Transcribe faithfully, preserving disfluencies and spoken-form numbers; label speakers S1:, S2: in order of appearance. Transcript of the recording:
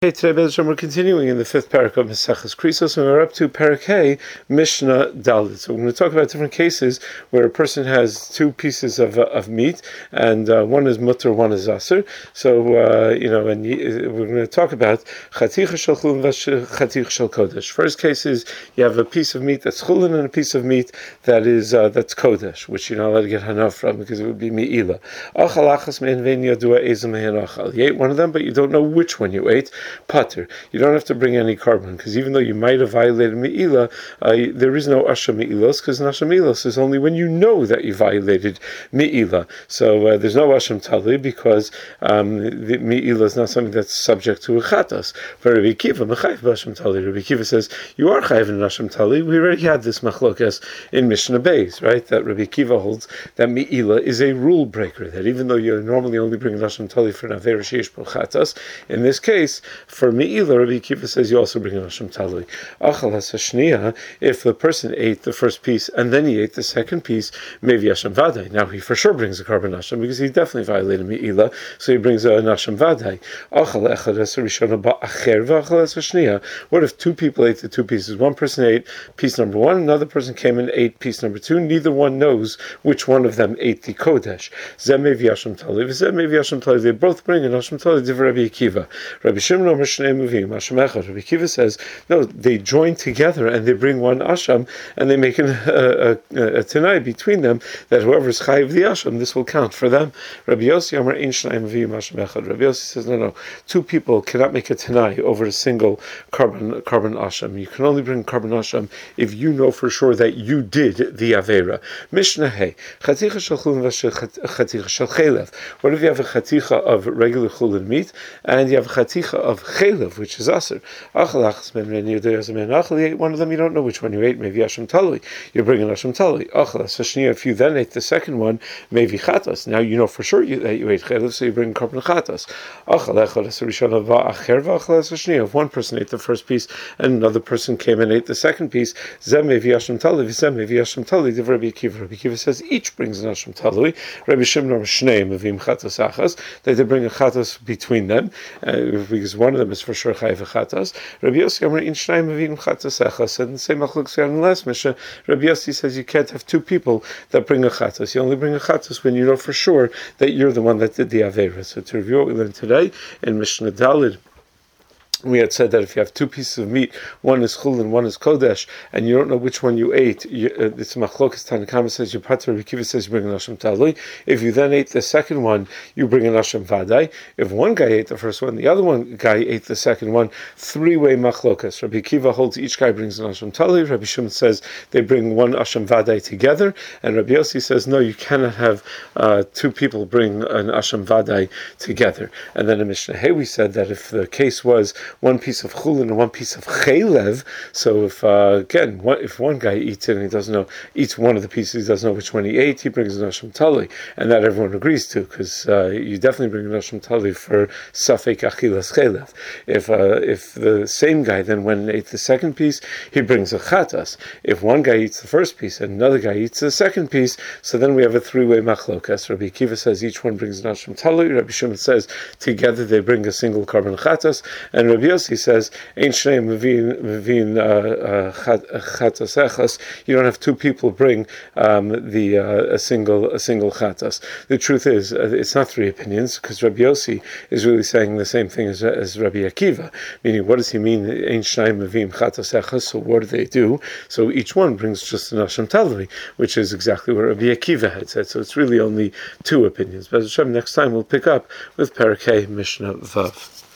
S1: Hey, today, Bezra, we're continuing in the fifth parak of Maseches Krisos, and we're up to parak Hey, Mishnah Dalit. So we're going to talk about different cases where a person has two pieces of uh, of meat, and uh, one is mutter, one is aser. So uh, you know, and we're going to talk about chaticha shel chulin chaticha shel kodesh. First case is you have a piece of meat that's chulin and a piece of meat that is uh, that's kodesh, which you're not allowed to get hana from because it would be meila. Achalachas mein vein yadua ezem achal. You ate one of them, but you don't know which one you ate. Pater. You don't have to bring any carbon, because even though you might have violated Me'ila, uh, there is no Asha Me'ilos, because Asha Me'ilos is only when you know that you violated Me'ila. So uh, there's no Asham Tali, because um, the Me'ila is not something that's subject to a Chatas. For Rabbi Kiva, Mechayiv B'Asham Tali, Rabbi Kiva says, you are Chayiv in Asham Tali. We already had this Machlokas in Mishnah Beis, right? That Rabbi Kiva holds that Me'ila is a rule breaker, that even though you normally only bring Asham Tali for an Avera Sheish B'Al Chatas, in this case, for Me'ila, Rabbi Kiva says you also bring an Asham Talui. Achal HaShniya, if the person ate the first piece and then he ate the second piece, maybe Asham Vadai. Now he for sure brings a carbon Asham because he definitely violated Me'ila, so he brings an Asham Vadai. Achal Echad HaRishona Ba'acher V'achal HaShniya. What if two people ate the two pieces? One person ate piece number one, another person came and ate piece number two. Neither one knows which one of them ate the Kodesh. Zeh maybe Asham Talui, Zeh maybe Asham Talui. They both bring an Asham Talui. Divrei Rabbi Kiva. Rabbi Shimon Rabbi Kiva says, no, they join together and they bring one asham and they make an, a, a, a tanai between them that whoever's chayiv the asham, this will count for them. Rabbi Yossi Amar Ein Shnayim Meviyim Asham Echad. Rabbi Yossi says, no, no, two people cannot make a tanai over a single carbon carbon asham. You can only bring carbon asham if you know for sure that you did the avera. Mishnah Hey, chaticha shel chulin chaticha shel chelev. What if you have a chaticha of regular chulin meat and you have a chaticha of chelev, which is aser? Achalachas ben ren yodei ben achal. You ate one of them, you don't know which one you ate. Maybe Asham Talui. You're bringing Asham Talui. Achalas hashniya. If you then ate the second one, maybe chatas. Now you know for sure you, that you ate chelev, so you bring carbon chatas. Achal echad esrishana va'acher va'achalas hashniya. If one person ate the first piece and another person came and ate the second piece, zeh maybe Asham Talui. Zeh maybe Asham Talui. Divrei Rabbi Kiva. Rabbi Kiva says each brings an Asham Talui. Rabbi Shimon Shnei mevim chatas achas. That they bring a chatas between them, uh, because one of them is for sure chayiv chatas. Rabbi Yossi Amar Ein Shnayim Meviyim chatas achas. And the same machlokes we had in the last Mishnah. Rabbi Yossi says you can't have two people that bring a chatas. You only bring a chatas when you know for sure that you're the one that did the avera. So to review what we learned today in Mishnah Dalid, we had said that if you have two pieces of meat, one is chulin, one is kodesh, and you don't know which one you ate, you, uh, it's machlokas. Tanakama says you pater, Rabbi Kiva says you bring an asham talui. If you then ate the second one, you bring an asham vadai. If one guy ate the first one, the other one guy ate the second one. Three-way machlokas. Rabbi Kiva holds each guy brings an asham talui. Rabbi Shimon says they bring one asham vadai together, and Rabbi Yossi says no, you cannot have uh, two people bring an asham vadai together. And then in Mishnah Hey we said that if the case was one piece of chulin and one piece of chelev. So if uh, again, one, if one guy eats it and he doesn't know, eats one of the pieces, he doesn't know which one he ate, he brings an asham tali, and that everyone agrees to, because uh, you definitely bring an asham tali for safek achilas chelev. If uh, if the same guy then went and ate the second piece, he brings a chatas. If one guy eats the first piece and another guy eats the second piece, so then we have a three-way machlokas. Rabbi Kiva says each one brings an asham tali. Rabbi Shimon says together they bring a single carbon chatas, and Rabbi Yossi says, Ein Shnei Mevin Chatas Echas. You don't have two people bring um, the uh, a single a single chatas. The truth is, uh, it's not three opinions, because Rabbi Yossi is really saying the same thing as, as Rabbi Akiva. Meaning, what does he mean? Ein Shnei Mevin Chatas Echas. So what do they do? So each one brings just an asham talui, which is exactly what Rabbi Akiva had said. So it's really only two opinions. But next time we'll pick up with Parakeh Mishnah Vav.